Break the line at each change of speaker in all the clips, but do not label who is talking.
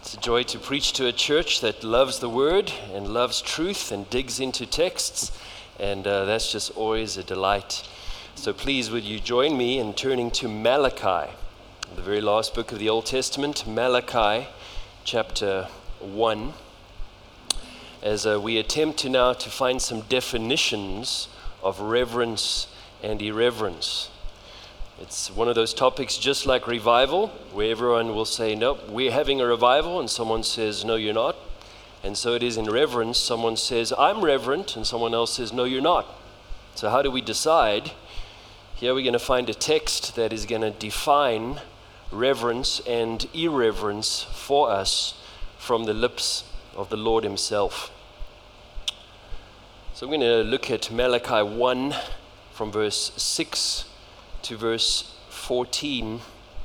It's a joy to preach to a church that loves the Word and loves truth and digs into texts, and that's just always a delight. So please, would you join me in turning to Malachi, the very last book of the Old Testament, Malachi chapter 1, as we attempt to now to find some definitions of reverence and irreverence. It's one of those topics just like revival, where everyone will say, nope, we're having a revival, and someone says, no, you're not. And so it is in reverence. Someone says, I'm reverent, and someone else says, no, you're not. So how do we decide? Here we're going to find a text that is going to define reverence and irreverence for us from the lips of the Lord himself. So I'm going to look at Malachi 1 from verse 6 to verse 14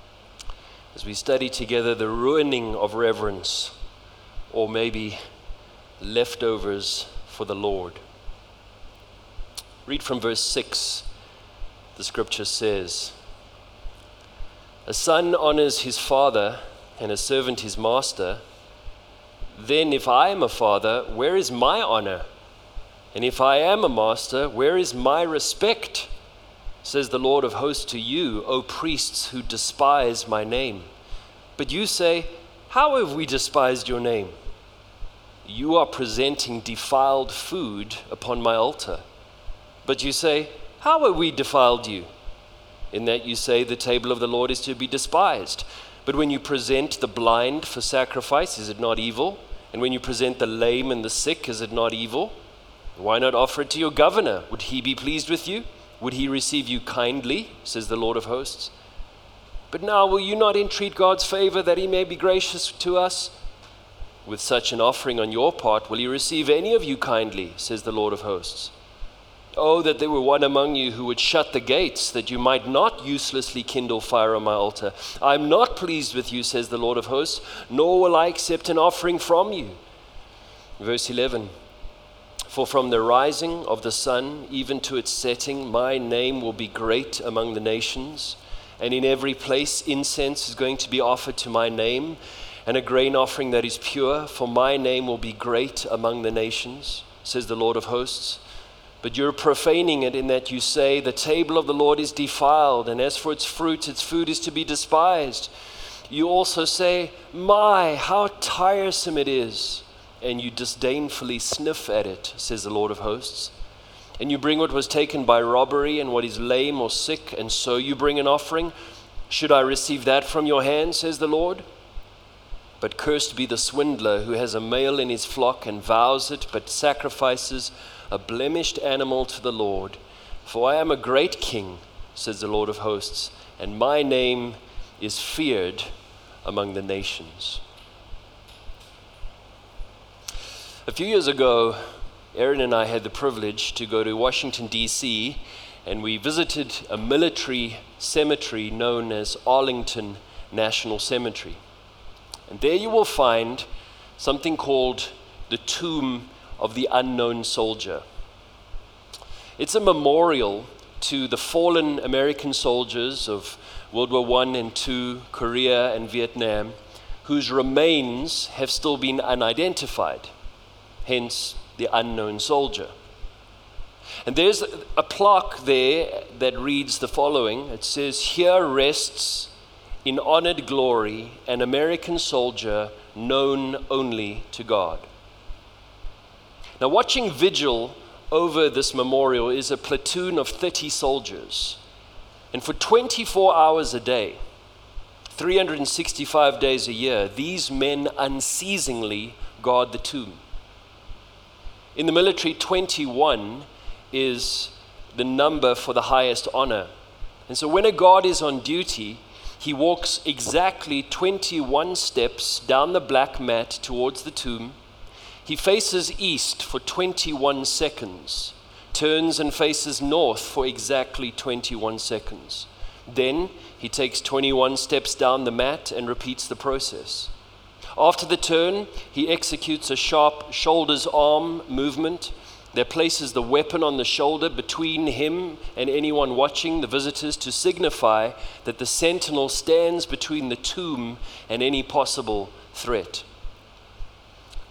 as we study together the ruining of reverence, or maybe leftovers for the Lord. Read from verse 6. The scripture says, "A son honors his father and a servant his master. Then if I am a father, where is my honor? And if I am a master, where is my respect? Says the Lord of hosts to you, O priests who despise my name. But you say, how have we despised your name? You are presenting defiled food upon my altar. But you say, how have we defiled you? In that you say the table of the Lord is to be despised. But when you present the blind for sacrifice, is it not evil? And when you present the lame and the sick, is it not evil? Why not offer it to your governor? Would he be pleased with you? Would he receive you kindly, says the Lord of hosts? But now will you not entreat God's favor that he may be gracious to us? With such an offering on your part, will he receive any of you kindly, says the Lord of hosts? Oh, that there were one among you who would shut the gates, that you might not uselessly kindle fire on my altar. I am not pleased with you, says the Lord of hosts, nor will I accept an offering from you. Verse 11. For from the rising of the sun even to its setting, my name will be great among the nations, and in every place incense is going to be offered to my name, and a grain offering that is pure, for my name will be great among the nations, says the Lord of hosts. But you're profaning it in that you say, the table of the Lord is defiled, and as for its fruit, its food is to be despised. You also say, my, how tiresome it is. And you disdainfully sniff at it, says the Lord of hosts. And you bring what was taken by robbery and what is lame or sick, and so you bring an offering. Should I receive that from your hand, says the Lord? But cursed be the swindler who has a male in his flock and vows it, but sacrifices a blemished animal to the Lord. For I am a great king, says the Lord of hosts, and my name is feared among the nations. A few years ago, Erin and I had the privilege to go to Washington, D.C., and we visited a military cemetery known as Arlington National Cemetery. And there you will find something called the Tomb of the Unknown Soldier. It's a memorial to the fallen American soldiers of World War I and II, Korea and Vietnam, whose remains have still been unidentified. Hence, the unknown soldier. And there's a plaque there that reads the following. It says, here rests in honored glory an American soldier known only to God. Now, watching vigil over this memorial is a platoon of 30 soldiers. And for 24 hours a day, 365 days a year, these men unceasingly guard the tomb. In the military, 21 is the number for the highest honor. And so when a guard is on duty, he walks exactly 21 steps down the black mat towards the tomb. He faces east for 21 seconds, turns and faces north for exactly 21 seconds. Then he takes 21 steps down the mat and repeats the process. After the turn, he executes a sharp shoulders-arm movement that places the weapon on the shoulder between him and anyone watching, the visitors, to signify that the sentinel stands between the tomb and any possible threat.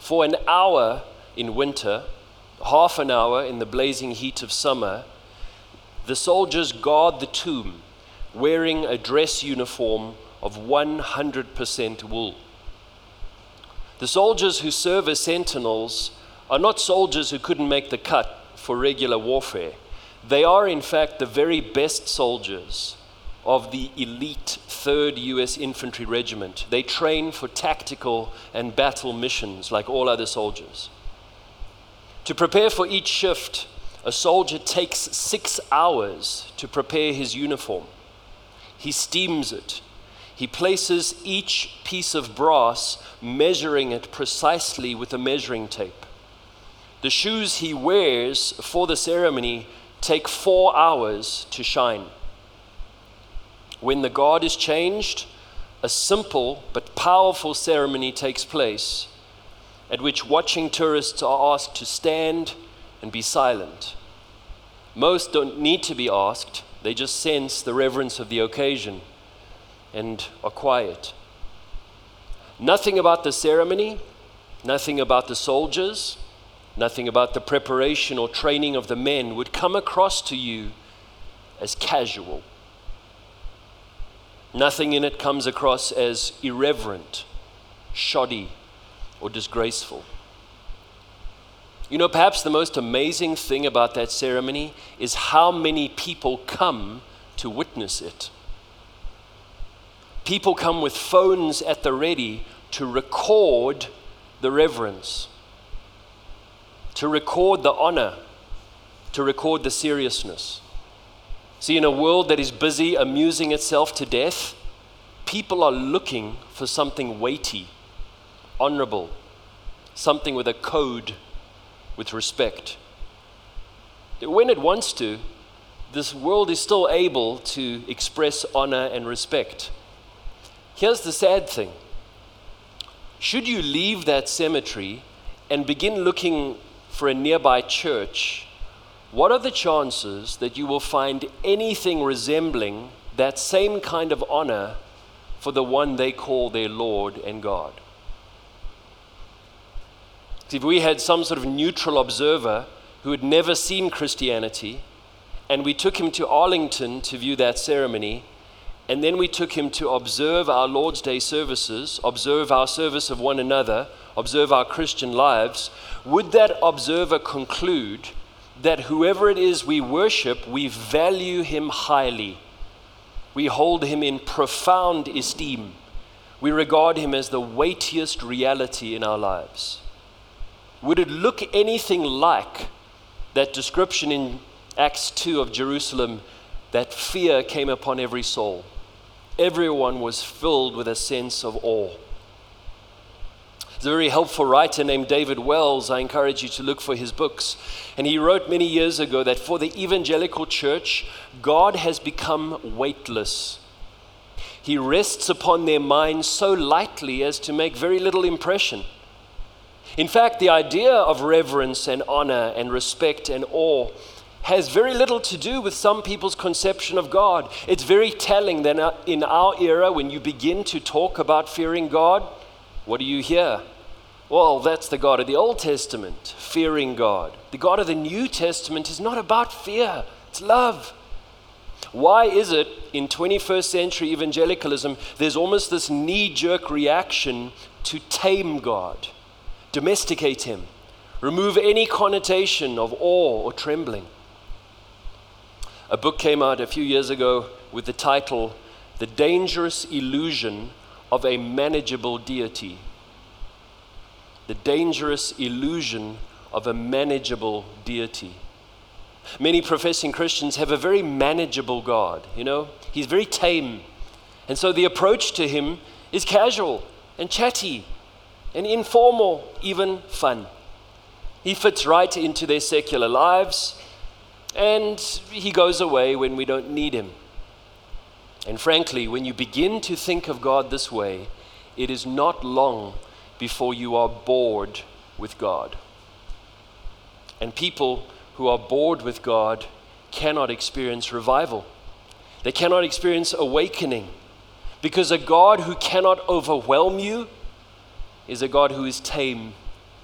For an hour in winter, half an hour in the blazing heat of summer, the soldiers guard the tomb, wearing a dress uniform of 100% wool. The soldiers who serve as sentinels are not soldiers who couldn't make the cut for regular warfare. They are, in fact, the very best soldiers of the elite 3rd U.S. Infantry Regiment. They train for tactical and battle missions like all other soldiers. To prepare for each shift, a soldier takes 6 hours to prepare his uniform. He steams it. He places each piece of brass, measuring it precisely with a measuring tape. The shoes he wears for the ceremony take 4 hours to shine. When the guard is changed, a simple but powerful ceremony takes place, at which watching tourists are asked to stand and be silent. Most don't need to be asked, they just sense the reverence of the occasion and are quiet. Nothing about the ceremony, nothing about the soldiers, nothing about the preparation or training of the men would come across to you as casual. Nothing in it comes across as irreverent, shoddy, or disgraceful. You know, perhaps the most amazing thing about that ceremony is how many people come to witness it. People come with phones at the ready to record the reverence, to record the honor, to record the seriousness. See, in a world that is busy amusing itself to death, people are looking for something weighty, honorable, something with a code, with respect. When it wants to, this world is still able to express honor and respect. Here's the sad thing. Should you leave that cemetery and begin looking for a nearby church, what are the chances that you will find anything resembling that same kind of honor for the one they call their Lord and God? If we had some sort of neutral observer who had never seen Christianity, and we took him to Arlington to view that ceremony, and then we took him to observe our Lord's Day services, observe our service of one another, observe our Christian lives, would that observer conclude that whoever it is we worship, we value him highly? We hold him in profound esteem. We regard him as the weightiest reality in our lives. Would it look anything like that description in Acts 2 of Jerusalem, that fear came upon every soul? Everyone was filled with a sense of awe. There's a very helpful writer named David Wells. I encourage you to look for his books. And he wrote many years ago that for the evangelical church, God has become weightless. He rests upon their minds so lightly as to make very little impression. In fact, the idea of reverence and honor and respect and awe has very little to do with some people's conception of God. It's very telling that in our era, when you begin to talk about fearing God, what do you hear? Well, that's the God of the Old Testament, fearing God. The God of the New Testament is not about fear, it's love. Why is it in 21st century evangelicalism, there's almost this knee-jerk reaction to tame God, domesticate him, remove any connotation of awe or trembling? A book came out a few years ago with the title, The Dangerous Illusion of a Manageable Deity. The dangerous illusion of a manageable deity. Many professing Christians have a very manageable God, you know. He's very tame. And so the approach to him is casual and chatty and informal, even fun. He fits right into their secular lives, and he goes away when we don't need him. And frankly, when you begin to think of God this way, it is not long before you are bored with God. And people who are bored with God cannot experience revival. They cannot experience awakening, because a God who cannot overwhelm you is a God who is tame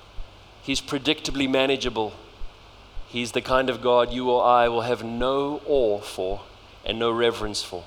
He's predictably manageable. He's the kind of God you or I will have no awe for and no reverence for.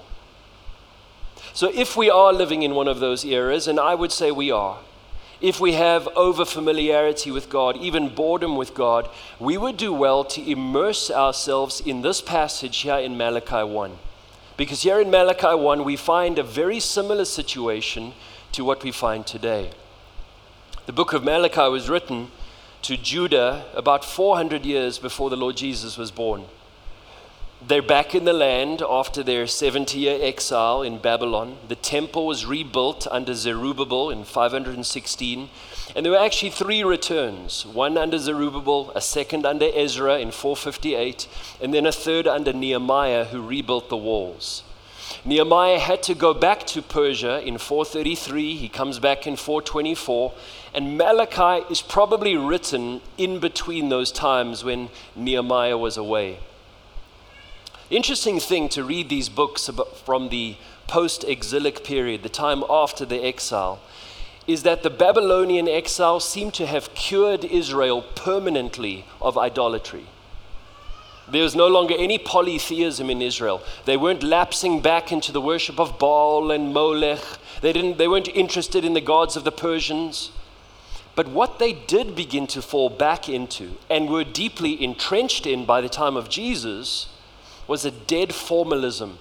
So if we are living in one of those eras, and I would say we are, if we have over-familiarity with God, even boredom with God, we would do well to immerse ourselves in this passage here in Malachi 1. Because here in Malachi 1, we find a very similar situation to what we find today. The book of Malachi was written to Judah about 400 years before the Lord Jesus was born. They're back in the land after their 70-year exile in Babylon. The temple was rebuilt under Zerubbabel in 516. And there were actually 3 returns. One under Zerubbabel, a second under Ezra in 458, and then a third under Nehemiah, who rebuilt the walls. Nehemiah had to go back to Persia in 433. He comes back in 424. And Malachi is probably written in between those times when Nehemiah was away. Interesting thing to read these books from the post-exilic period, the time after the exile, is that the Babylonian exile seemed to have cured Israel permanently of idolatry. There was no longer any polytheism in Israel. They weren't lapsing back into the worship of Baal and Molech. They weren't interested in the gods of the Persians. But what they did begin to fall back into and were deeply entrenched in by the time of Jesus was a dead formalism,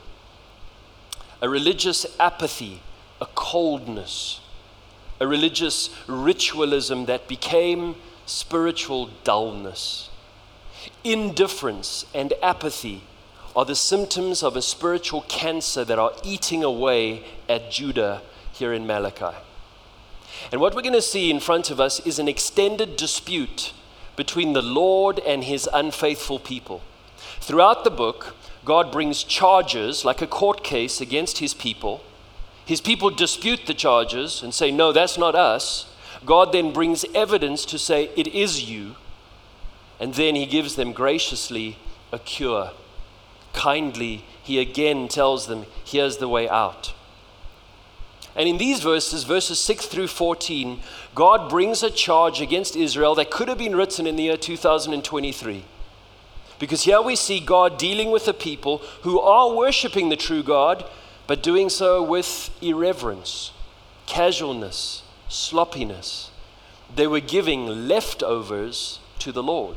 a religious apathy, a coldness, a religious ritualism that became spiritual dullness. Indifference and apathy are the symptoms of a spiritual cancer that are eating away at Judah here in Malachi. And what we're going to see in front of us is an extended dispute between the Lord and his unfaithful people. Throughout the book, God brings charges like a court case against his people. His people dispute the charges and say, no, that's not us. God then brings evidence to say, it is you. And then he gives them graciously a cure. Kindly, he again tells them, here's the way out. And in these verses 6 through 14, God brings a charge against Israel that could have been written in the year 2023. Because here we see God dealing with a people who are worshiping the true God, but doing so with irreverence, casualness, sloppiness. They were giving leftovers to the Lord.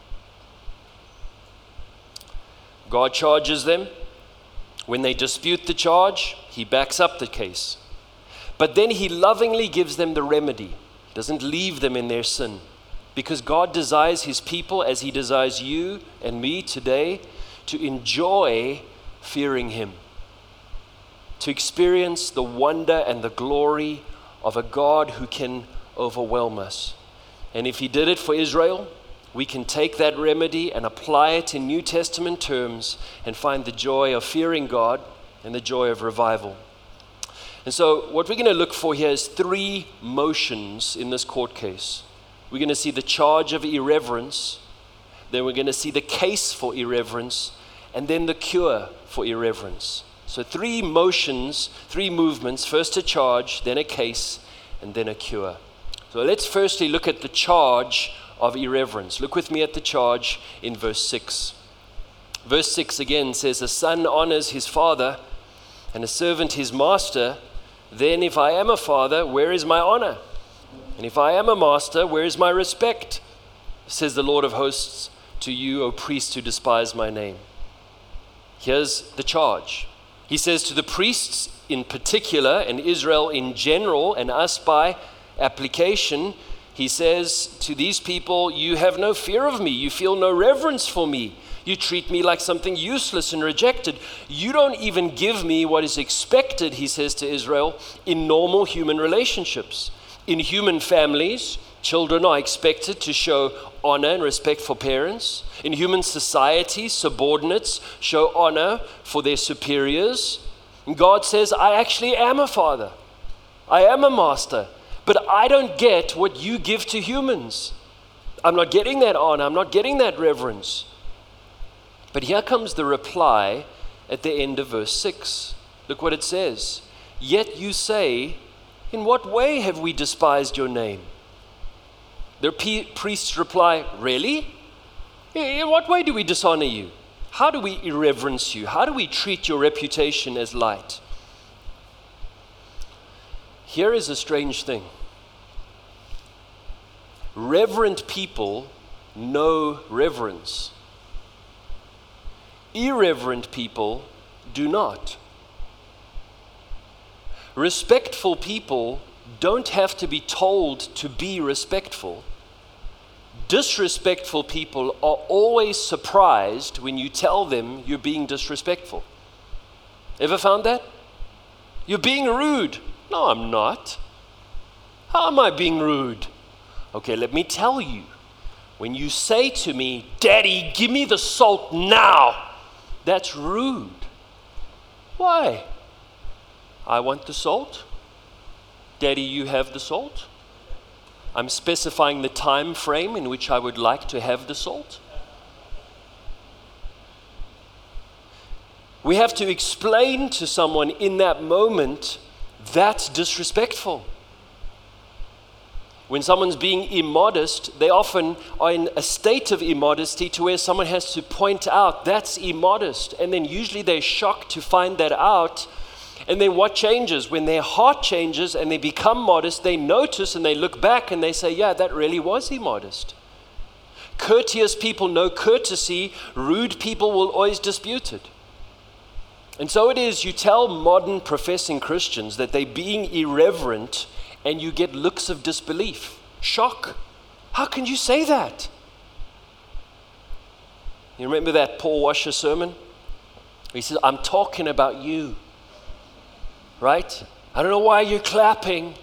God charges them. When they dispute the charge, he backs up the case. But then he lovingly gives them the remedy. He doesn't leave them in their sin. Because God desires his people, as he desires you and me today, to enjoy fearing him. To experience the wonder and the glory of a God who can overwhelm us. And if he did it for Israel, we can take that remedy and apply it in New Testament terms and find the joy of fearing God and the joy of revival. And so what we're going to look for here is 3 motions in this court case. We're going to see the charge of irreverence, then we're going to see the case for irreverence, and then the cure for irreverence. So 3 motions, 3 movements, first a charge, then a case, and then a cure. So let's firstly look at the charge of irreverence. Look with me at the charge in verse 6. Verse 6 again says, a son honors his father and a servant his master. Then if I am a father, where is my honor? And if I am a master, where is my respect? Says the Lord of hosts to you, O priests who despise my name. Here's the charge. He says to the priests in particular, and Israel in general, and us by application, he says to these people, you have no fear of me. You feel no reverence for me. You treat me like something useless and rejected. You don't even give me what is expected, he says to Israel, in normal human relationships. In human families, children are expected to show honor and respect for parents. In human society, subordinates show honor for their superiors. And God says, I actually am a father. I am a master. But I don't get what you give to humans. I'm not getting that honor. I'm not getting that reverence. But here comes the reply at the end of verse 6. Look what it says. Yet you say, in what way have we despised your name? Their priests reply, really? In what way do we dishonor you? How do we irreverence you? How do we treat your reputation as light? Here is a strange thing. Reverent people know reverence. Irreverent people do not. Respectful people don't have to be told to be respectful. Disrespectful people are always surprised when you tell them you're being disrespectful. Ever found that? You're being rude. No, I'm not. How am I being rude? Okay, let me tell you. When you say to me, Daddy, give me the salt now, that's rude. Why? I want the salt. Daddy, you have the salt. I'm specifying the time frame in which I would like to have the salt. We have to explain to someone in that moment that's disrespectful. When someone's being immodest, they often are in a state of immodesty to where someone has to point out that's immodest. And then usually they're shocked to find that out. And then what changes? When their heart changes and they become modest, they notice and they look back and they say, yeah, that really was immodest. Courteous people know courtesy. Rude people will always dispute it. And so it is, you tell modern professing Christians that they're being irreverent and you get looks of disbelief, shock. How can you say that? You remember that Paul Washer sermon? He says, I'm talking about you. Right? I don't know why you're clapping.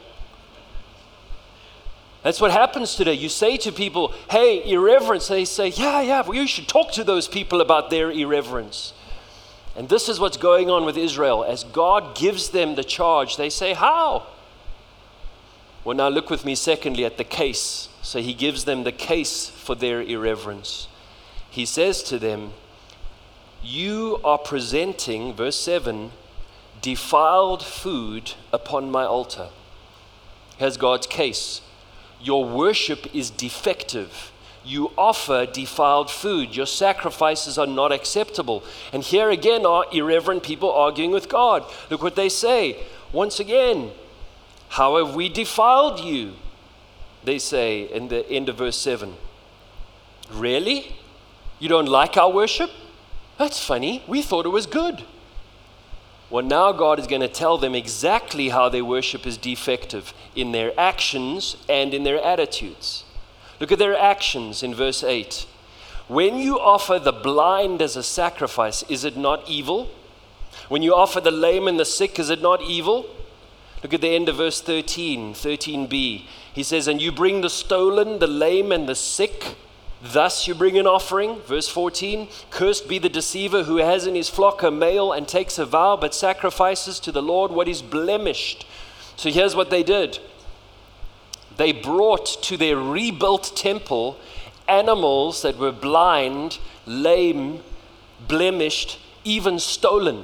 That's what happens today. You say to people, hey, irreverence. They say, yeah, well, you should talk to those people about their irreverence. And this is what's going on with Israel. As God gives them the charge, they say, how? Well, now look with me secondly at the case. So he gives them the case for their irreverence. He says to them, you are presenting, verse 7, defiled food upon my altar. Here's God's case. Your worship is defective. You offer defiled food. Your sacrifices are not acceptable. And here again are irreverent people arguing with God. Look what they say. Once again, how have we defiled you? They say in the end of verse 7. Really? You don't like our worship? That's funny. We thought it was good. Well, now God is going to tell them exactly how their worship is defective in their actions and in their attitudes. Look at their actions in verse 8. When you offer the blind as a sacrifice, is it not evil? When you offer the lame and the sick, is it not evil? Look at the end of verse 13b. He says, and you bring the stolen, the lame, and the sick. Thus you bring an offering. Verse 14, cursed be the deceiver who has in his flock a male and takes a vow, but sacrifices to the Lord what is blemished. So here's what they did. They brought to their rebuilt temple animals that were blind, lame, blemished, even stolen.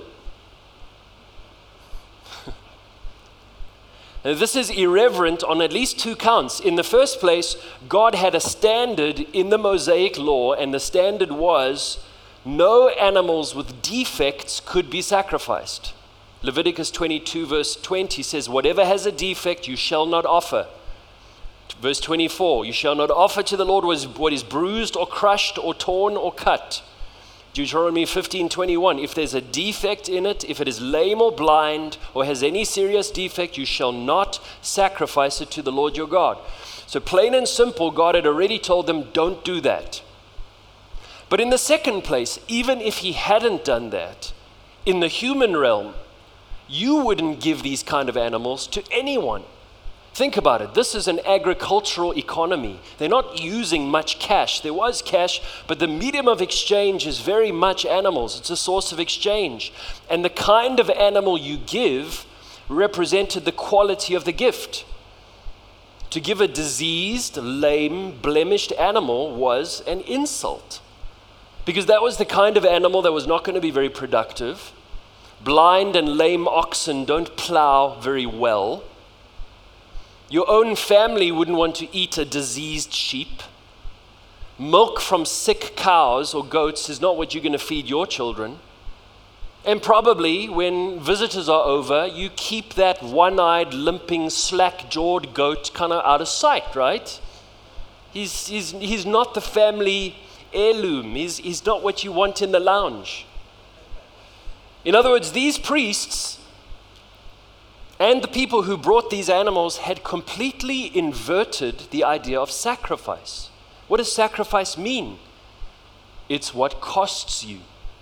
This is irreverent on at least two counts. In the first place, God had a standard in the Mosaic law, and the standard was no animals with defects could be sacrificed. Leviticus 22 verse 20 says, whatever has a defect you shall not offer. Verse 24, you shall not offer to the Lord what is bruised or crushed or torn or cut. Deuteronomy 15:21, if there's a defect in it, if it is lame or blind or has any serious defect, you shall not sacrifice it to the Lord your God. So plain and simple, God had already told them, don't do that. But in the second place, even if he hadn't done that, in the human realm, you wouldn't give these kind of animals to anyone. Think about it. This is an agricultural economy. They're not using much cash. There was cash, but the medium of exchange is very much animals. It's a source of exchange. And the kind of animal you give represented the quality of the gift. To give a diseased, lame, blemished animal was an insult, because that was the kind of animal that was not going to be very productive. Blind and lame oxen don't plow very well. Your own family wouldn't want to eat a diseased sheep. Milk from sick cows or goats is not what you're going to feed your children. And probably when visitors are over, you keep that one-eyed, limping, slack-jawed goat kind of out of sight, right? He's not the family heirloom. He's not what you want in the lounge. In other words, these priests and the people who brought these animals had completely inverted the idea of sacrifice. What does sacrifice mean? It's what costs you.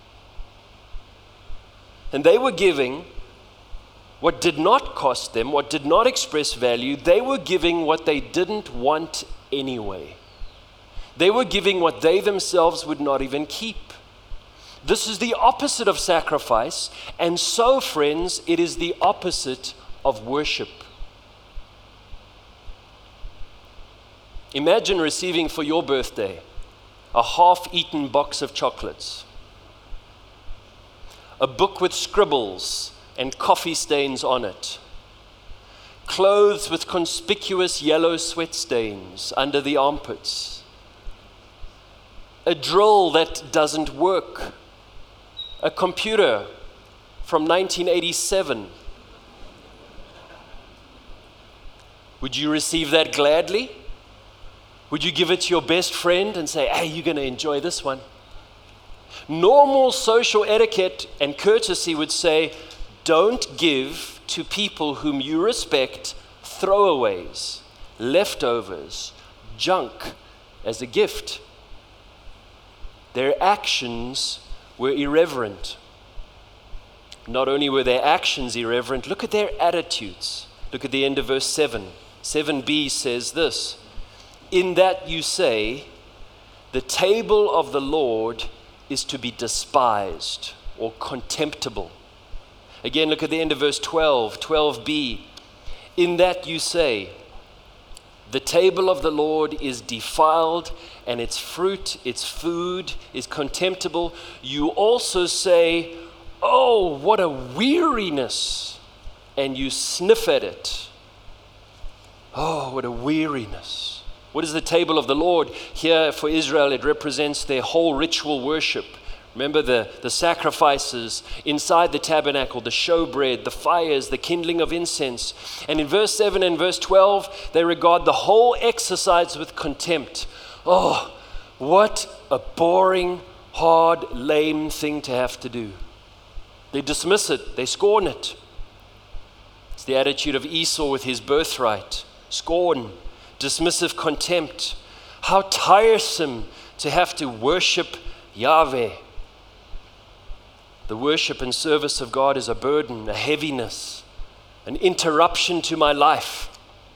And they were giving what did not cost them, what did not express value. They were giving what they didn't want anyway. They were giving what they themselves would not even keep. This is the opposite of sacrifice, and so, friends, it is the opposite of worship. Imagine receiving for your birthday a half-eaten box of chocolates, a book with scribbles and coffee stains on it, clothes with conspicuous yellow sweat stains under the armpits, a drill that doesn't work, a computer from 1987. Would you receive that gladly? Would you give it to your best friend and say, hey, you're going to enjoy this one? Normal social etiquette and courtesy would say, don't give to people whom you respect throwaways, leftovers, junk as a gift. Their actions were irreverent. Not only were their actions irreverent, look at their attitudes. Look at the end of verse 7. 7b says this, in that you say, the table of the Lord is to be despised or contemptible. Again, look at the end of verse 12, 12b. In that you say, the table of the Lord is defiled, and its fruit, its food is contemptible. You also say, oh, what a weariness, and you sniff at it. Oh, what a weariness. What is the table of the Lord? Here for Israel, it represents their whole ritual worship. Remember the sacrifices inside the tabernacle, the showbread, the fires, the kindling of incense. And in verse 7 and verse 12, they regard the whole exercise with contempt. Oh, what a boring, hard, lame thing to have to do. They dismiss it. They scorn it. It's the attitude of Esau with his birthright. Scorn, dismissive contempt. How tiresome to have to worship Yahweh. The worship and service of God is a burden, a heaviness, an interruption to my life.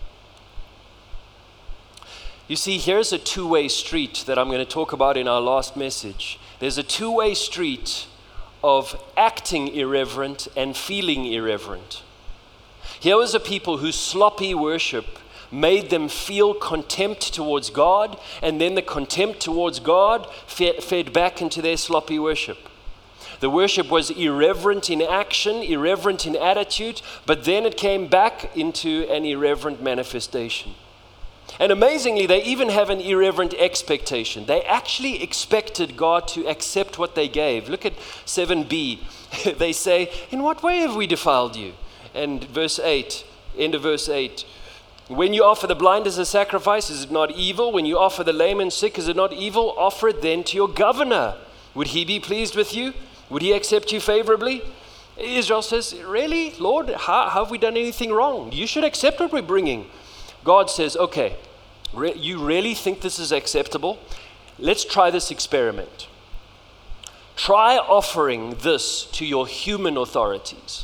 You see, here's a two-way street that I'm going to talk about in our last message. There's a two-way street of acting irreverent and feeling irreverent. Here was a people whose sloppy worship made them feel contempt towards God, and then the contempt towards God fed back into their sloppy worship. The worship was irreverent in action, irreverent in attitude, but then it came back into an irreverent manifestation. And amazingly, they even have an irreverent expectation. They actually expected God to accept what they gave. Look at 7b. They say, in what way have we defiled you? And verse 8, end of verse 8. When you offer the blind as a sacrifice, is it not evil? When you offer the lame and sick, is it not evil? Offer it then to your governor. Would he be pleased with you? Would he accept you favorably? Israel says, really, Lord, how have we done anything wrong? You should accept what we're bringing. God says, okay, you really think this is acceptable? Let's try this experiment. Try offering this to your human authorities.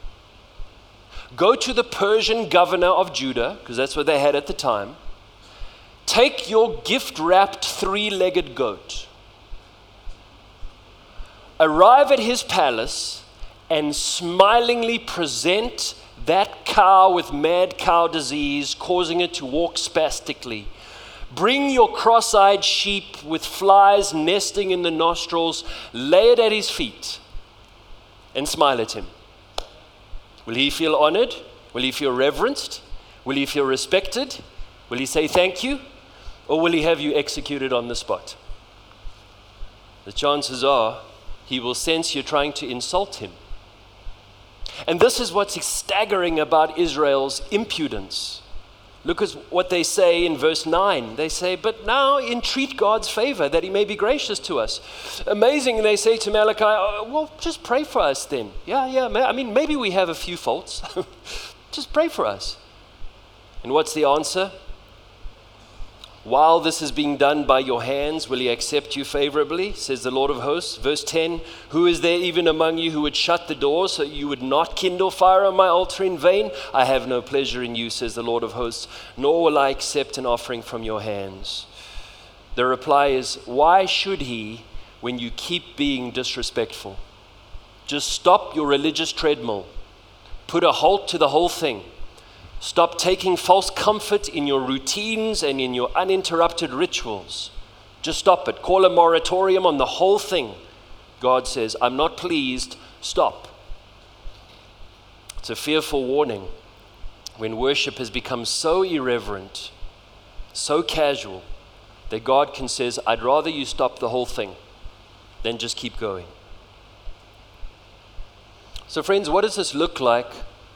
Go to the Persian governor of Judah, because that's what they had at the time. Take your gift-wrapped three-legged goat. Arrive at his palace and smilingly present that cow with mad cow disease, causing it to walk spastically. Bring your cross-eyed sheep with flies nesting in the nostrils, lay it at his feet, and smile at him. Will he feel honored? Will he feel reverenced? Will he feel respected? Will he say thank you? Or will he have you executed on the spot? The chances are he will sense you're trying to insult him. And this is what's staggering about Israel's impudence. Look at what they say in verse 9. They say, but now entreat God's favor that he may be gracious to us. Amazing, they say to Malachi, oh, well, just pray for us then. I mean, maybe we have a few faults. Just pray for us. And what's the answer? While this is being done by your hands, will he accept you favorably, says the Lord of hosts. Verse 10, who is there even among you who would shut the door so you would not kindle fire on my altar in vain? I have no pleasure in you, says the Lord of hosts, nor will I accept an offering from your hands. The reply is, why should he when you keep being disrespectful? Just stop your religious treadmill. Put a halt to the whole thing. Stop taking false comfort in your routines and in your uninterrupted rituals. Just stop it. Call a moratorium on the whole thing. God says, I'm not pleased. Stop. It's a fearful warning when worship has become so irreverent, so casual, that God can say, I'd rather you stop the whole thing than just keep going. So friends, what does this look like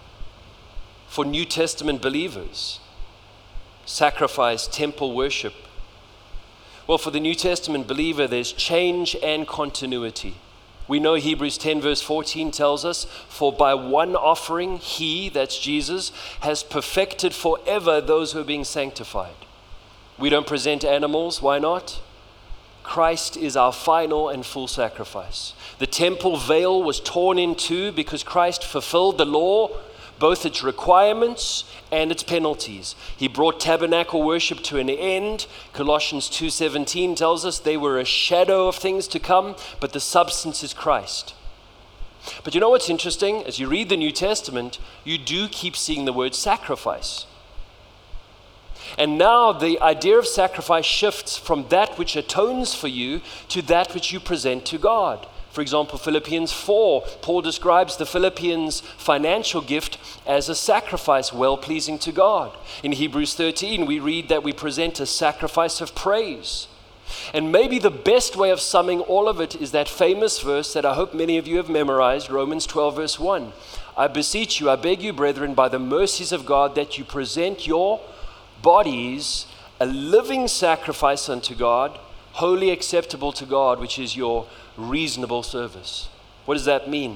for New Testament believers? Sacrifice, temple worship. Well, for the New Testament believer, there's change and continuity. We know Hebrews 10 verse 14 tells us, for by one offering, he, that's Jesus, has perfected forever those who are being sanctified. We don't present animals. Why not? Christ is our final and full sacrifice. The temple veil was torn in two because Christ fulfilled the law, both its requirements and its penalties. He brought tabernacle worship to an end. Colossians 2:17 tells us they were a shadow of things to come, but the substance is Christ. But you know what's interesting? As you read the New Testament, you do keep seeing the word sacrifice. And now the idea of sacrifice shifts from that which atones for you to that which you present to God. For example, Philippians 4, Paul describes the Philippians' financial gift as a sacrifice well-pleasing to God. In Hebrews 13, we read that we present a sacrifice of praise. And maybe the best way of summing all of it is that famous verse that I hope many of you have memorized, Romans 12, verse 1. I beseech you, I beg you, brethren, by the mercies of God, that you present your bodies a living sacrifice unto God, wholly acceptable to God, which is your reasonable service. What does that mean?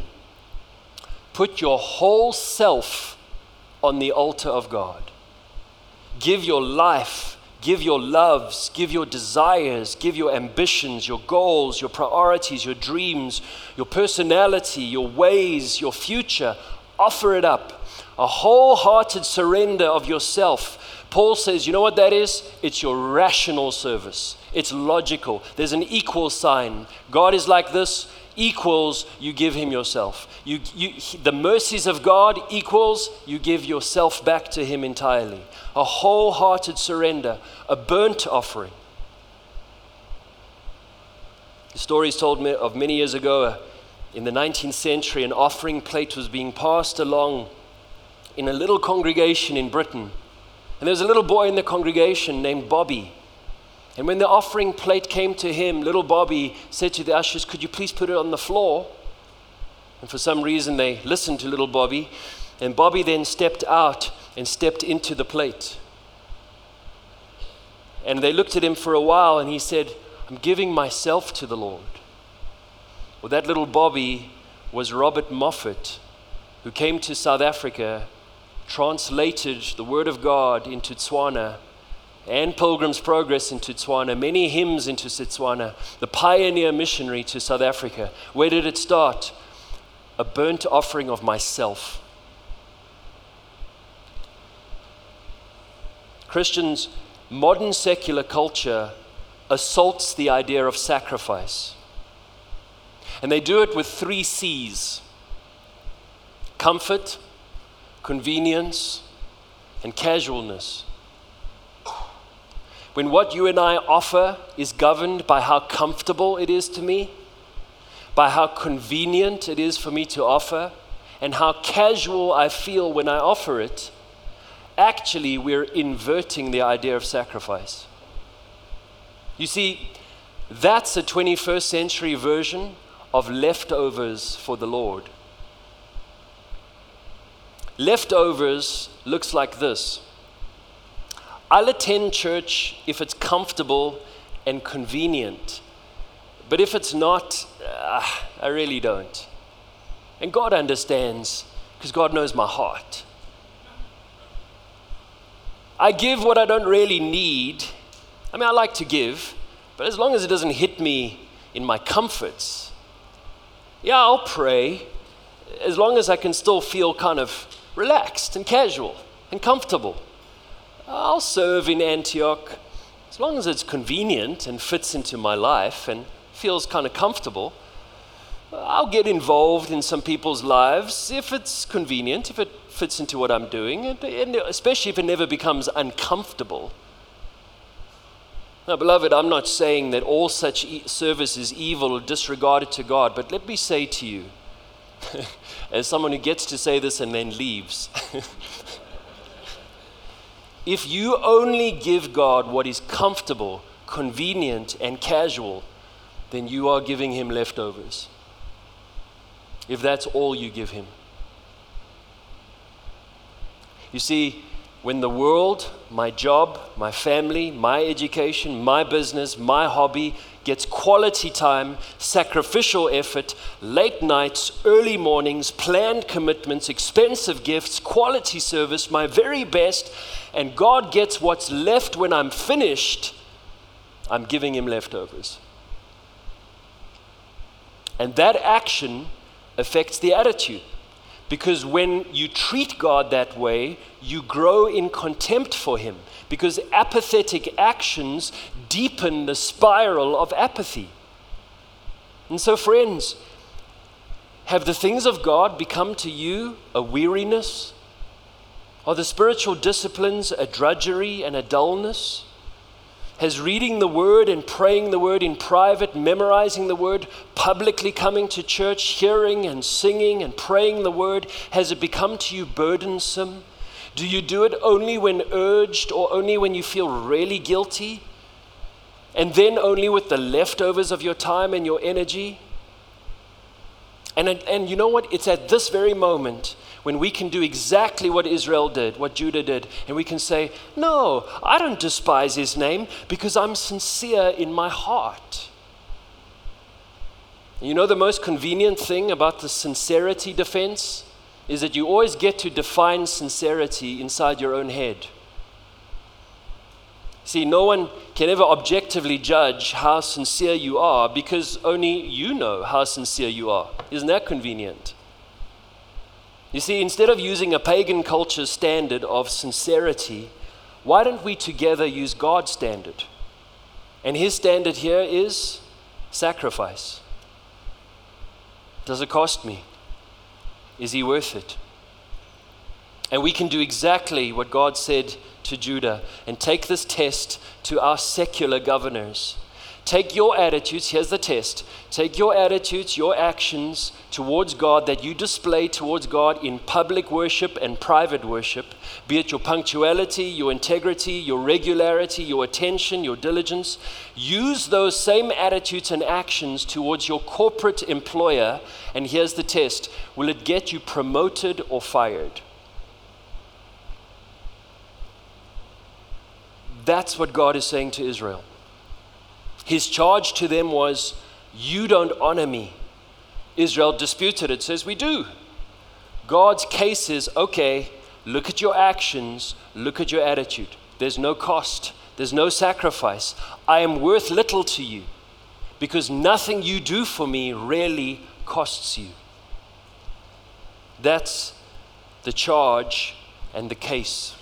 Put your whole self on the altar of God. Give your life, give your loves, give your desires, give your ambitions, your goals, your priorities, your dreams, your personality, your ways, your future. Offer it up. A wholehearted surrender of yourself. Paul says, you know what that is? It's your rational service. It's logical. There's an equal sign. God is like this, equals you give him yourself. The mercies of God equals you give yourself back to him entirely. A wholehearted surrender, a burnt offering. The story is told of many years ago. In the 19th century, an offering plate was being passed along in a little congregation in Britain. And there was a little boy in the congregation named Bobby. And when the offering plate came to him, little Bobby said to the ushers, could you please put it on the floor? And for some reason they listened to little Bobby. And Bobby then stepped out and stepped into the plate. And they looked at him for a while and he said, I'm giving myself to the Lord. Well, that little Bobby was Robert Moffat, who came to South Africa, translated the Word of God into Tswana and Pilgrim's Progress into Tswana, many hymns into Setswana, the pioneer missionary to South Africa. Where did it start? A burnt offering of myself. Christians, modern secular culture assaults the idea of sacrifice. And they do it with 3 C's: comfort, convenience, and casualness. When what you and I offer is governed by how comfortable it is to me, by how convenient it is for me to offer, and how casual I feel when I offer it, actually we're inverting the idea of sacrifice. You see, that's a 21st century version of leftovers for the Lord. Leftovers looks like this. I'll attend church if it's comfortable and convenient. But if it's not, I really don't. And God understands, because God knows my heart. I give what I don't really need. I mean, I like to give, but as long as it doesn't hit me in my comforts, yeah, I'll pray, as long as I can still feel kind of relaxed and casual and comfortable. I'll serve in Antioch, as long as it's convenient and fits into my life and feels kind of comfortable. I'll get involved in some people's lives if it's convenient, if it fits into what I'm doing, and especially if it never becomes uncomfortable. Now, beloved, I'm not saying that all such service is evil or disregarded to God, but let me say to you, as someone who gets to say this and then leaves, if you only give God what is comfortable, convenient, and casual, then you are giving him leftovers. If that's all you give him. You see, when the world, my job, my family, my education, my business, my hobby gets quality time, sacrificial effort, late nights, early mornings, planned commitments, expensive gifts, quality service, my very best, and God gets what's left when I'm finished, I'm giving him leftovers. And that action affects the attitude. Because when you treat God that way, you grow in contempt for him. Because apathetic actions deepen the spiral of apathy. And so, friends, have the things of God become to you a weariness? Are the spiritual disciplines a drudgery and a dullness? Has reading the Word and praying the Word in private, memorizing the Word, publicly coming to church, hearing and singing and praying the Word, has it become to you burdensome? Do you do it only when urged or only when you feel really guilty? And then only with the leftovers of your time and your energy? And you know what? It's at this very moment when we can do exactly what Israel did, what Judah did, and we can say, no, I don't despise his name because I'm sincere in my heart. You know the most convenient thing about the sincerity defense is that you always get to define sincerity inside your own head. See, no one can ever objectively judge how sincere you are because only you know how sincere you are. Isn't that convenient? You see, instead of using a pagan culture standard of sincerity, why don't we together use God's standard? And his standard here is sacrifice. Does it cost me? Is he worth it? And we can do exactly what God said to Judah and take this test to our secular governors. Take your attitudes, here's the test. Take your attitudes, your actions towards God that you display towards God in public worship and private worship, be it your punctuality, your integrity, your regularity, your attention, your diligence. Use those same attitudes and actions towards your corporate employer, and here's the test. Will it get you promoted or fired? That's what God is saying to Israel. His charge to them was, you don't honor me. Israel disputed it, says we do. God's case is, okay, look at your actions, look at your attitude. There's no cost, there's no sacrifice. I am worth little to you because nothing you do for me really costs you. That's the charge and the case.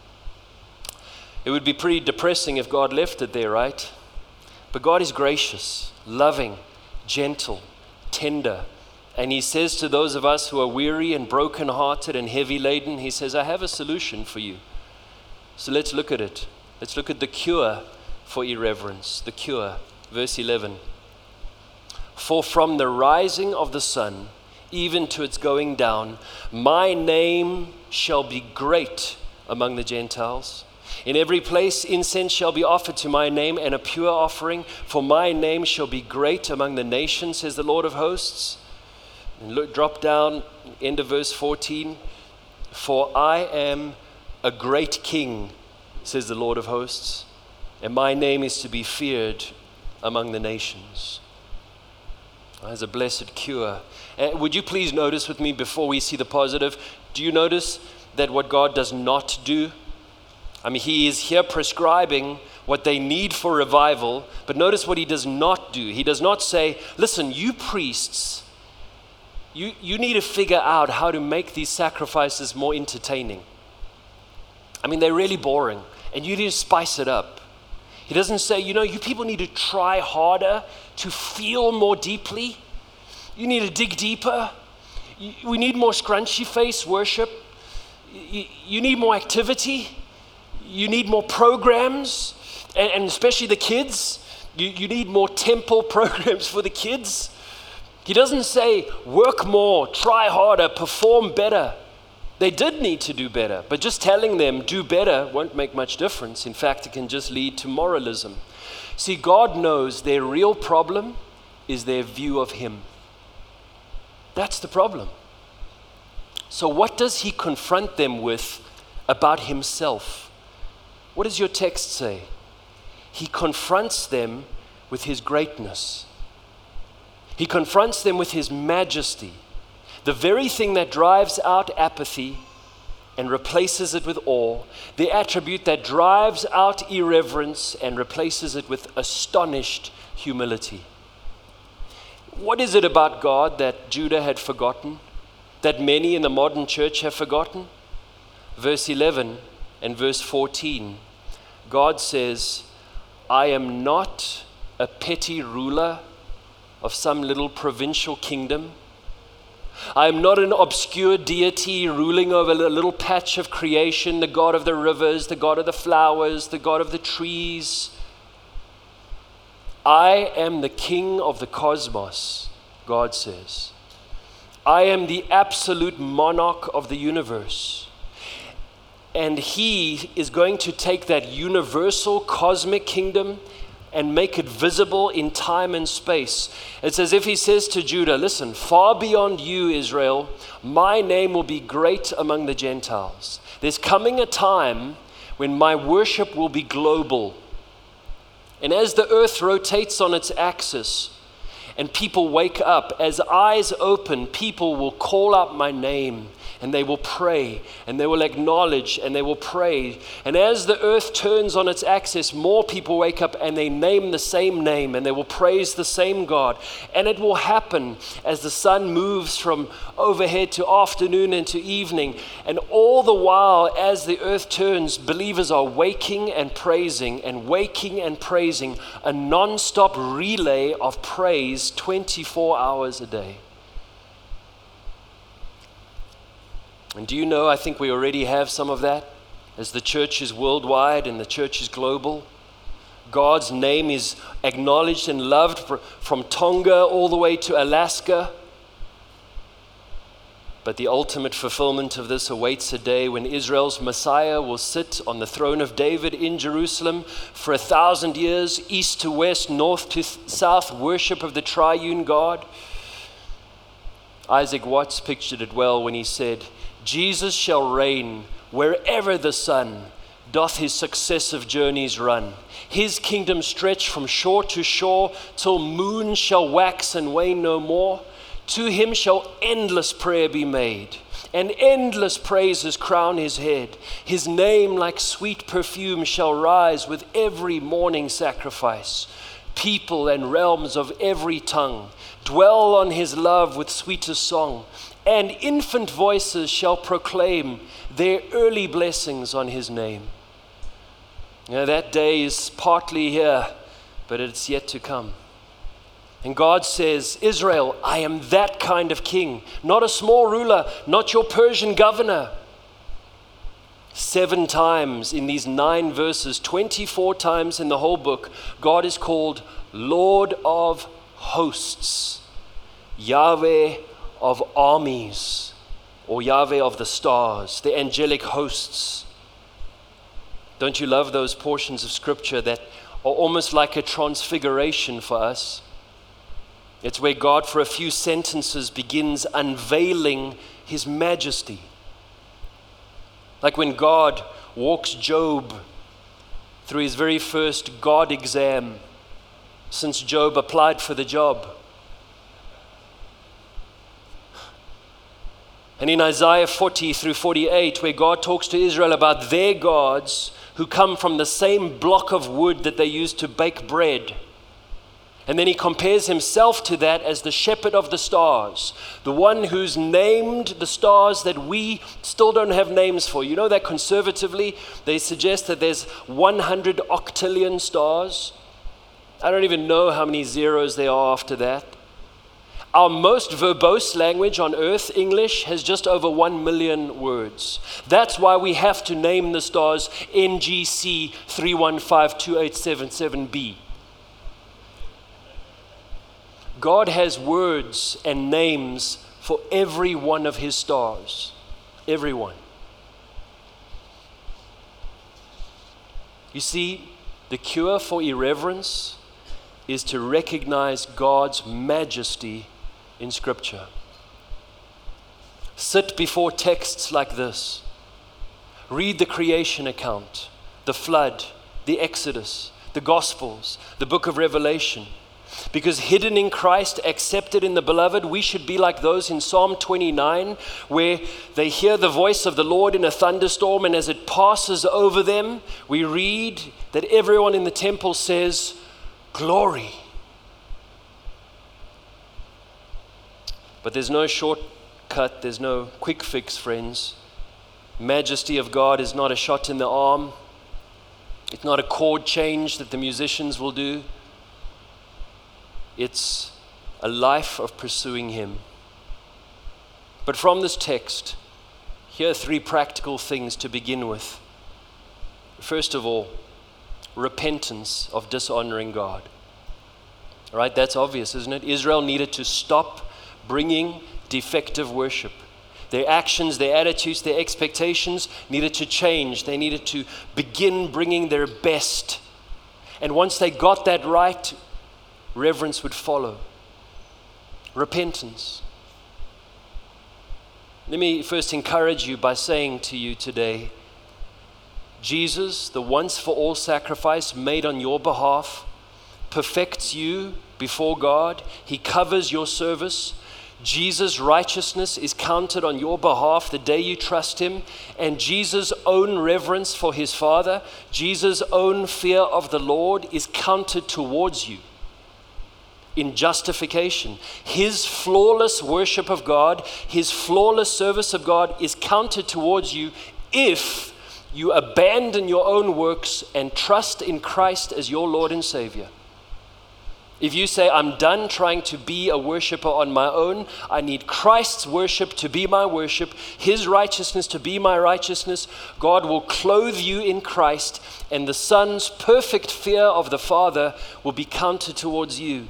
It would be pretty depressing if God left it there, right? But God is gracious, loving, gentle, tender. And he says to those of us who are weary and brokenhearted and heavy laden, he says, I have a solution for you. So let's look at it. Let's look at the cure for irreverence, the cure. Verse 11. For from the rising of the sun, even to its going down, my name shall be great among the Gentiles. In every place incense shall be offered to my name, and a pure offering, for my name shall be great among the nations, says the Lord of hosts. And look, drop down, end of verse 14. For I am a great king, says the Lord of hosts, and my name is to be feared among the nations. As a blessed cure. Would you please notice with me before we see the positive, do you notice that what God does not do? I mean, he is here prescribing what they need for revival, but notice what he does not do. He does not say, listen, you priests, you need to figure out how to make these sacrifices more entertaining. I mean, they're really boring, and you need to spice it up. He doesn't say, you people need to try harder to feel more deeply. You need to dig deeper. We need more scrunchy face worship. You need more activity. You need more programs, and especially the kids. You need more temple programs for the kids. He doesn't say, work more, try harder, perform better. They did need to do better, but just telling them do better won't make much difference. In fact, it can just lead to moralism. See, God knows their real problem is their view of him. That's the problem. So what does he confront them with about himself? What does your text say? He confronts them with his greatness. He confronts them with his majesty, the very thing that drives out apathy and replaces it with awe, the attribute that drives out irreverence and replaces it with astonished humility. What is it about God that Judah had forgotten, that many in the modern church have forgotten? Verse 11 and verse 14, God says, I am not a petty ruler of some little provincial kingdom. I am not an obscure deity ruling over a little patch of creation, the God of the rivers, the God of the flowers, the God of the trees. I am the king of the cosmos, God says. I am the absolute monarch of the universe. And he is going to take that universal cosmic kingdom and make it visible in time and space. It's as if he says to Judah, listen, far beyond you, Israel, my name will be great among the Gentiles. There's coming a time when my worship will be global. And as the earth rotates on its axis and people wake up, as eyes open, people will call out my name. And they will pray, and they will acknowledge, and they will pray. And as the earth turns on its axis, more people wake up and they name the same name, and they will praise the same God. And it will happen as the sun moves from overhead to afternoon and to evening. And all the while, as the earth turns, believers are waking and praising, a non-stop relay of praise 24 hours a day. And do you know, I think we already have some of that as the church is worldwide and the church is global. God's name is acknowledged and loved from Tonga all the way to Alaska. But the ultimate fulfillment of this awaits a day when Israel's Messiah will sit on the throne of David in Jerusalem for 1,000 years, east to west, north to south, worship of the triune God. Isaac Watts pictured it well when he said, Jesus shall reign wherever the sun doth his successive journeys run. His kingdom stretch from shore to shore till moon shall wax and wane no more. To him shall endless prayer be made, and endless praises crown his head. His name like sweet perfume shall rise with every morning sacrifice. People and realms of every tongue dwell on his love with sweetest song, and infant voices shall proclaim their early blessings on his name. That day is partly here, but it's yet to come. And God says, Israel, I am that kind of king, not a small ruler, not your Persian governor. 7 times in these 9 verses, 24 times in the whole book, God is called Lord of hosts, Yahweh of armies, or Yahweh of the stars, the angelic hosts. Don't you love those portions of Scripture that are almost like a transfiguration for us? It's where God, for a few sentences, begins unveiling His majesty. Like when God walks Job through his very first God exam since Job applied for the job. And in Isaiah 40 through 48, where God talks to Israel about their gods who come from the same block of wood that they used to bake bread. And then he compares himself to that as the shepherd of the stars, the one who's named the stars that we still don't have names for. You know that conservatively, they suggest that there's 100 octillion stars. I don't even know how many zeros there are after that. Our most verbose language on earth, English, has just over 1 million words. That's why we have to name the stars NGC 3152877b. God has words and names for every one of His stars. Every one. You see, the cure for irreverence is to recognize God's majesty in Scripture. Sit before texts like this. Read the creation account, the flood, the Exodus, the Gospels, the book of Revelation. Because hidden in Christ, accepted in the beloved, we should be like those in Psalm 29, where they hear the voice of the Lord in a thunderstorm, and as it passes over them, we read that everyone in the temple says, "Glory." But there's no shortcut, there's no quick fix, friends. Majesty of God is not a shot in the arm. It's not a chord change that the musicians will do. It's a life of pursuing Him. But from this text, here are 3 practical things to begin with. First of all, repentance of dishonoring God. All right, that's obvious, isn't it? Israel needed to stop bringing defective worship. Their actions, their attitudes, their expectations needed to change. They needed to begin bringing their best. And once they got that right, reverence would follow. Repentance. Let me first encourage you by saying to you today, Jesus, the once for all sacrifice made on your behalf, perfects you before God. He covers your service. Jesus' righteousness is counted on your behalf the day you trust Him, and Jesus' own reverence for His Father, Jesus' own fear of the Lord is counted towards you in justification. His flawless worship of God, His flawless service of God is counted towards you if you abandon your own works and trust in Christ as your Lord and Savior. If you say, I'm done trying to be a worshiper on my own, I need Christ's worship to be my worship, His righteousness to be my righteousness, God will clothe you in Christ, and the Son's perfect fear of the Father will be counted towards you.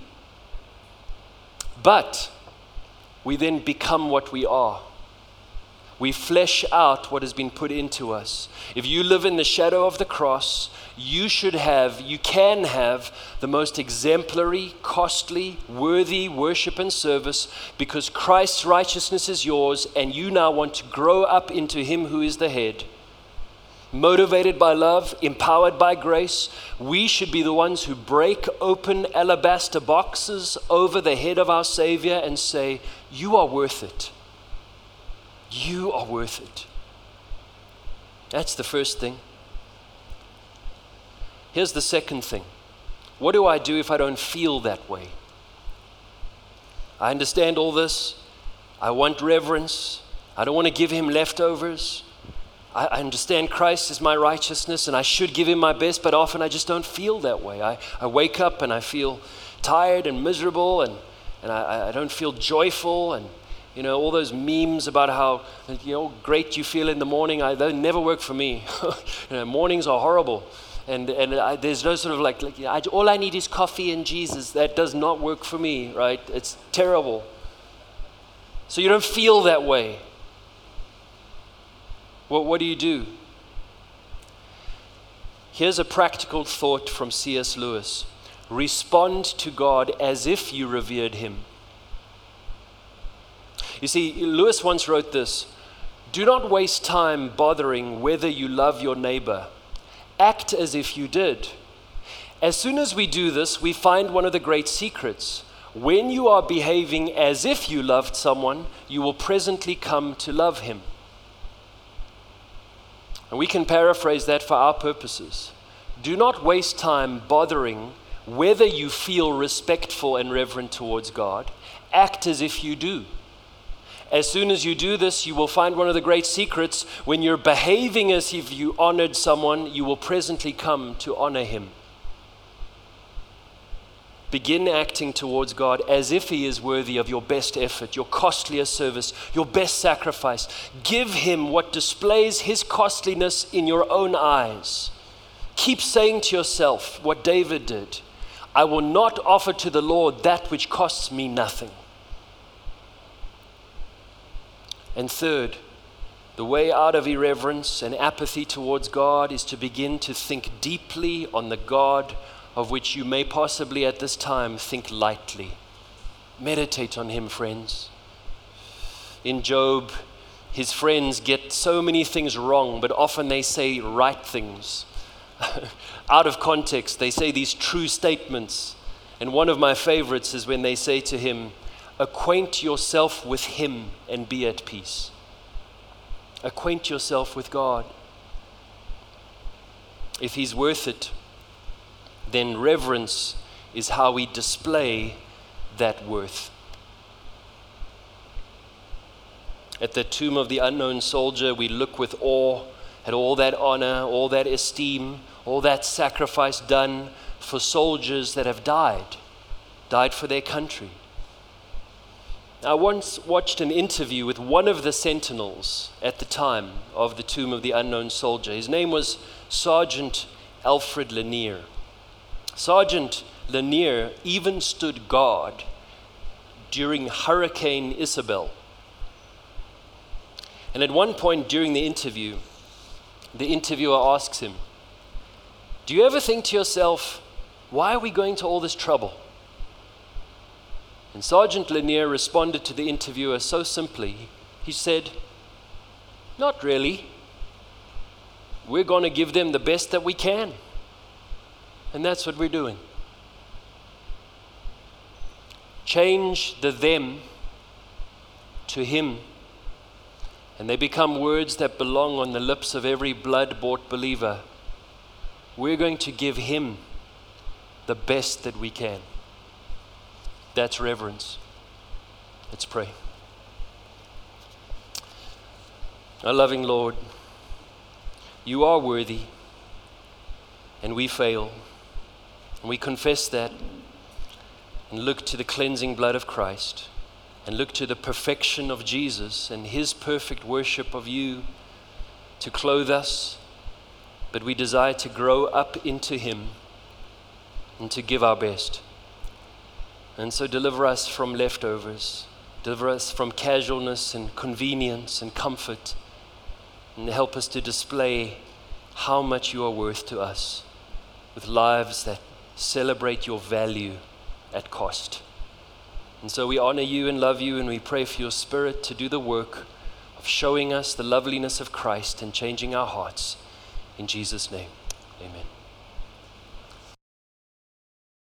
But we then become what we are. We flesh out what has been put into us. If you live in the shadow of the cross, you can have the most exemplary, costly, worthy worship and service because Christ's righteousness is yours and you now want to grow up into Him who is the head. Motivated by love, empowered by grace, we should be the ones who break open alabaster boxes over the head of our Savior and say, you are worth it. You are worth it. That's the first thing. Here's the second thing. What do I do if I don't feel that way? I understand all this. I want reverence. I don't want to give Him leftovers. I understand Christ is my righteousness and I should give Him my best, but often I just don't feel that way. I wake up and I feel tired and miserable and I don't feel joyful, and all those memes about how great you feel in the morning, they never work for me. Mornings are horrible. And there's no sort of all I need is coffee and Jesus. That does not work for me, right? It's terrible. So you don't feel that way. Well, what do? Here's a practical thought from C.S. Lewis. Respond to God as if you revered him. You see, Lewis once wrote this: do not waste time bothering whether you love your neighbor. Act as if you did. As soon as we do this, we find one of the great secrets. When you are behaving as if you loved someone, you will presently come to love him. And we can paraphrase that for our purposes. Do not waste time bothering whether you feel respectful and reverent towards God. Act as if you do. As soon as you do this, you will find one of the great secrets. When you're behaving as if you honored someone, you will presently come to honor him. Begin acting towards God as if he is worthy of your best effort, your costliest service, your best sacrifice. Give him what displays his costliness in your own eyes. Keep saying to yourself what David did: I will not offer to the Lord that which costs me nothing. And third, the way out of irreverence and apathy towards God is to begin to think deeply on the God of which you may possibly at this time think lightly. Meditate on him, friends. In Job, his friends get so many things wrong, but often they say right things. Out of context, they say these true statements. And one of my favorites is when they say to him, acquaint yourself with him and be at peace. Acquaint yourself with God. If he's worth it, then reverence is how we display that worth. At the tomb of the unknown soldier, we look with awe at all that honor, all that esteem, all that sacrifice done for soldiers that have died for their country. I once watched an interview with one of the sentinels at the time of the tomb of the unknown soldier. His name was Sergeant Alfred Lanier. Sergeant Lanier even stood guard during Hurricane Isabel. And at one point during the interview, the interviewer asks him, do you ever think to yourself, why are we going to all this trouble? And Sergeant Lanier responded to the interviewer so simply. He said, not really. We're going to give them the best that we can. And that's what we're doing. Change the them to him, and they become words that belong on the lips of every blood-bought believer. We're going to give him the best that we can. That's reverence. Let's pray. Our loving Lord, you are worthy, and we fail. And we confess that and look to the cleansing blood of Christ and look to the perfection of Jesus and his perfect worship of you to clothe us. But we desire to grow up into him and to give our best. And so deliver us from leftovers. Deliver us from casualness and convenience and comfort. And help us to display how much you are worth to us with lives that celebrate your value at cost. And so we honor you and love you, and we pray for your Spirit to do the work of showing us the loveliness of Christ and changing our hearts. In Jesus' name, amen.